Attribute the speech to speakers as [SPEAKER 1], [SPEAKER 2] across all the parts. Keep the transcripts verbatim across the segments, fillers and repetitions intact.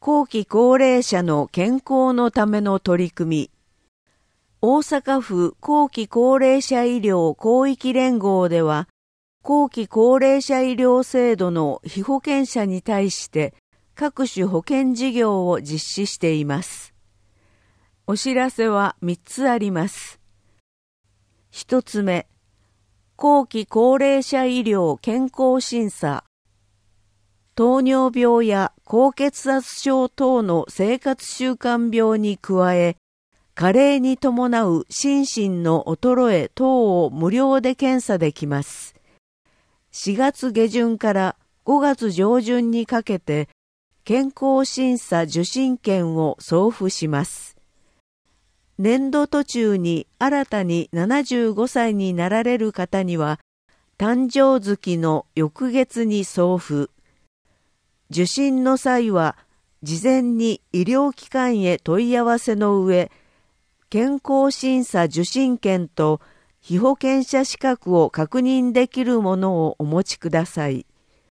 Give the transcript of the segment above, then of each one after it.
[SPEAKER 1] 後期高齢者の健康のための取り組み。大阪府後期高齢者医療広域連合では、後期高齢者医療制度の被保険者に対して各種保険事業を実施しています。お知らせはみっつあります。ひとつめ、後期高齢者医療健康審査。糖尿病や高血圧症等の生活習慣病に加え、加齢に伴う心身の衰え等を無料で検査できます。しがつ下旬からごがつ上旬にかけて、健康審査受診券を送付します。年度途中に新たにななじゅうごさいになられる方には、誕生月の翌月に送付。受診の際は、事前に医療機関へ問い合わせの上、健康審査受診券と被保険者資格を確認できるものをお持ちください。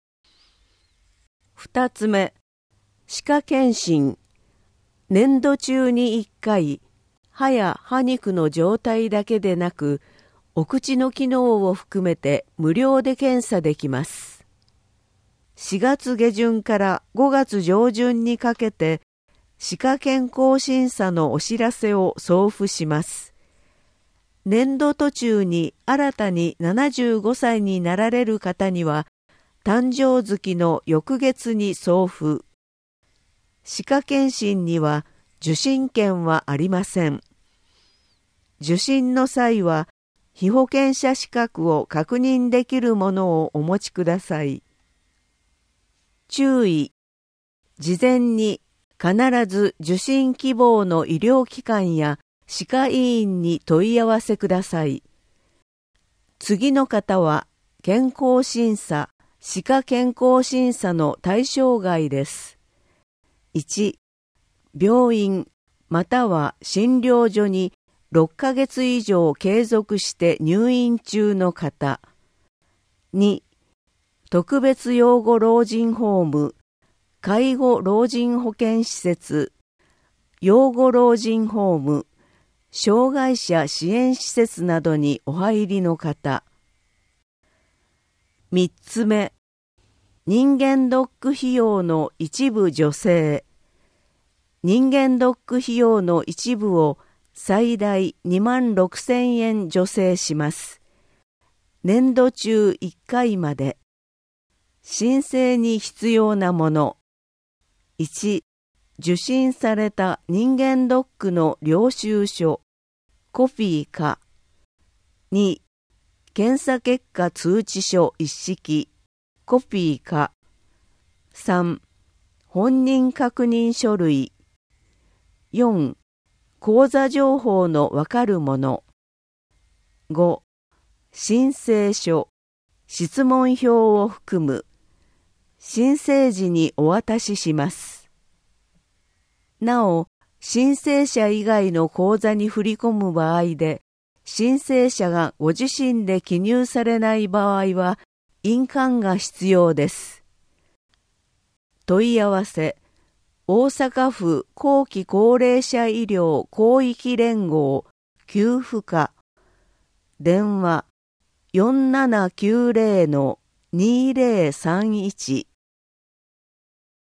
[SPEAKER 1] 二つ目、歯科検診。年度中にいっかい、歯や歯肉の状態だけでなく、お口の機能を含めて無料で検査できます。しがつ下旬からごがつ上旬にかけて、歯科健康審査のお知らせを送付します。年度途中に新たにななじゅうごさいになられる方には、誕生月の翌月に送付。歯科検診には受診券はありません。受診の際は、被保険者資格を確認できるものをお持ちください。注意。事前に必ず受診希望の医療機関や歯科医院に問い合わせください。次の方は健康審査、歯科健康審査の対象外です。いち、病院または診療所にろっかげつ以上継続して入院中の方。に、特別養護老人ホーム、介護老人保健施設、養護老人ホーム、障害者支援施設などにお入りの方。三つ目、人間ドック費用の一部助成。人間ドック費用の一部を最大にまんろくせんえん助成します。年度中いっかいまで。申請に必要なもの。いち、受診された人間ドックの領収書、コピーか。に、検査結果通知書一式、コピーか。さん、本人確認書類。よん、口座情報のわかるもの。ご、申請書、質問票を含む。申請時にお渡しします。なお、申請者以外の口座に振り込む場合で、申請者がご自身で記入されない場合は、印鑑が必要です。問い合わせ、大阪府後期高齢者医療広域連合給付課。電話 よんななきゅうぜろのにぜろさんいち